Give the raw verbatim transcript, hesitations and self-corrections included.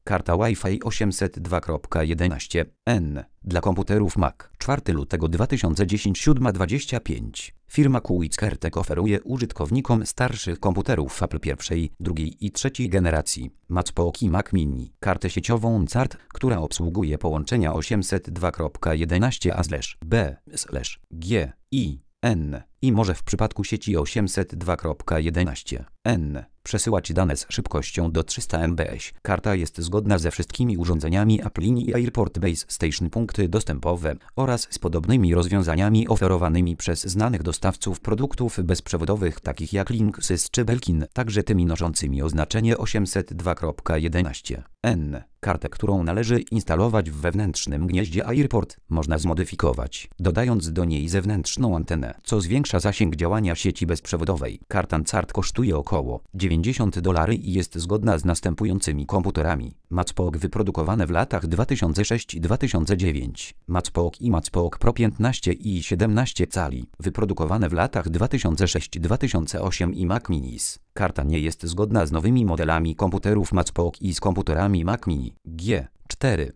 Karta Wi-Fi osiemset dwa kropka jedenaście N dla komputerów Mac. czwartego lutego dwa tysiące dziesiątego siódma dwadzieścia pięć. Firma Quick oferuje użytkownikom starszych komputerów Apple pierwszej, drugiej i trzeciej generacji MacBook i Mac Mini kartę sieciową C A R T, która obsługuje połączenia osiemset dwa kropka jedenaście A B G I N i może w przypadku sieci osiemset dwa kropka jedenaście N przesyłać dane z szybkością do trzysta megabitów. Karta jest zgodna ze wszystkimi urządzeniami Apple i Airport Base Station punkty dostępowe oraz z podobnymi rozwiązaniami oferowanymi przez znanych dostawców produktów bezprzewodowych takich jak Linksys czy Belkin, także tymi noszącymi oznaczenie osiemset dwa kropka jedenaście N. Kartę, którą należy instalować w wewnętrznym gnieździe Airport, można zmodyfikować, dodając do niej zewnętrzną antenę, co zwiększa zasięg działania sieci bezprzewodowej. Karta C A R T kosztuje około dziewięćdziesiąt dolarów i jest zgodna z następującymi komputerami: MacBook wyprodukowane w latach dwa tysiące szóstym do dwa tysiące dziewiątego, MacBook i MacBook Pro piętnaście i siedemnaście cali, wyprodukowane w latach dwa tysiące szóstym do dwa tysiące ósmego i Mac Minis. Karta nie jest zgodna z nowymi modelami komputerów MacBook i z komputerami Mac Mini G cztery.